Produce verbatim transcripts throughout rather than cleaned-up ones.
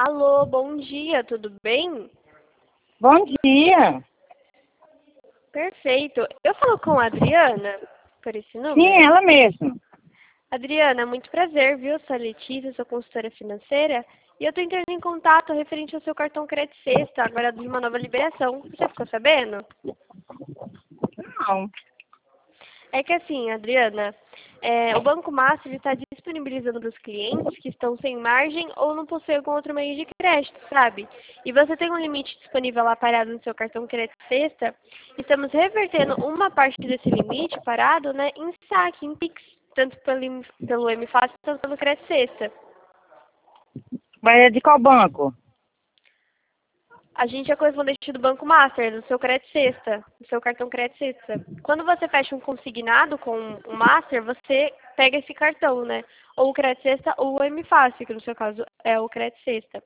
Alô, bom dia, tudo bem? Bom dia. Perfeito. Eu falo com a Adriana, por esse Sim, número? ela mesma. Adriana, muito prazer, viu? Sou a Letícia, sou consultora financeira. E eu estou entrando em contato referente ao seu cartão Crédito Sexta, agora de uma nova liberação. Você ficou sabendo? Não. É que assim, Adriana, é, o Banco Master está disponibilizando para os clientes que estão sem margem ou não possuem algum outro meio de crédito, sabe? E você tem um limite disponível lá parado no seu cartão Crédito Sexta. Estamos revertendo uma parte desse limite parado, né, em saque, em Pix, tanto pelo, pelo M Fácil quanto pelo Crédito Sexta. Mas é de qual banco? A gente é correspondente do Banco Master, do seu Crédito Sexta, do seu cartão Crédito Sexta. Quando você fecha um consignado com o Master, você pega esse cartão, né? Ou o Crédito Sexta ou o M Fácil, que no seu caso é o Crédito Sexta.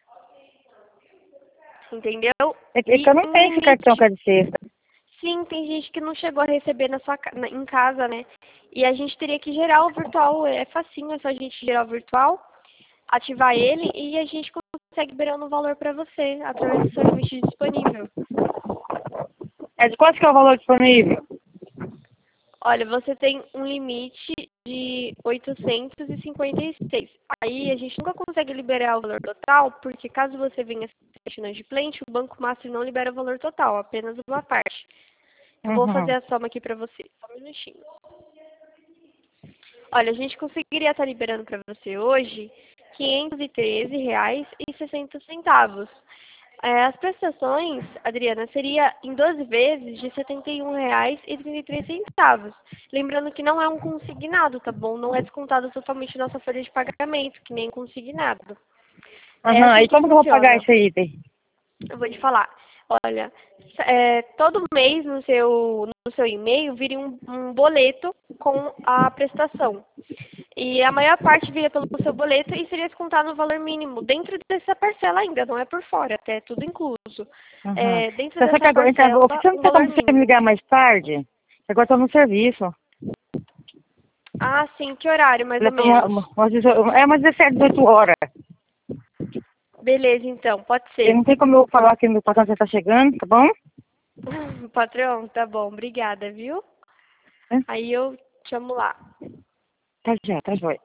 Entendeu? É que é E que eu não um tenho esse cartão limite. que é de sexta. Sim, tem gente que não chegou a receber na sua, ca- na- em casa, né? E a gente teria que gerar o virtual. É facinho, é só a gente gerar o virtual, ativar ele e a gente consegue liberando o valor para você através do seu limite disponível. É de quanto que é o valor disponível? Olha, você tem um limite de oitocentos e cinquenta e seis. Aí a gente nunca consegue liberar o valor total, porque caso você venha ser inadimplente, o Banco Master não libera o valor total, apenas uma parte. Eu vou fazer Uhum. a soma aqui para você, só um minutinho. Olha, a gente conseguiria estar liberando para você hoje quinhentos e treze reais e sessenta centavos. É, as prestações, Adriana, seria em doze vezes de setenta e um reais e trinta e três centavos. Lembrando que não é um consignado, tá bom? Não é descontado totalmente nossa folha de pagamento, que nem consignado. É Aham. assim E que como que eu vou pagar funciona. esse item? Eu vou te falar. Olha, é, todo mês no seu, no seu e-mail vira um, um boleto com a prestação. E a maior parte viria pelo seu boleto e seria descontado no valor mínimo, dentro dessa parcela ainda, não é por fora, até tudo incluso. Uhum. É, dentro Você sabe que dessa agora, então, parcela, você não o tem como valor você me mínimo. ligar mais tarde? Agora estou no serviço. Ah, sim, que horário, mais Lá ou pra uma- menos? uma- umas dezoito É umas dezessete, dezoito horas. Beleza, então, pode Eu ser. não tem como eu falar que meu patrão já está chegando, tá bom? Patrão, tá bom, obrigada, viu? É? Aí eu chamo lá. Tá já, tá jóia.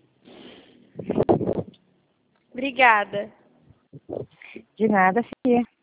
Obrigada. De nada, filha.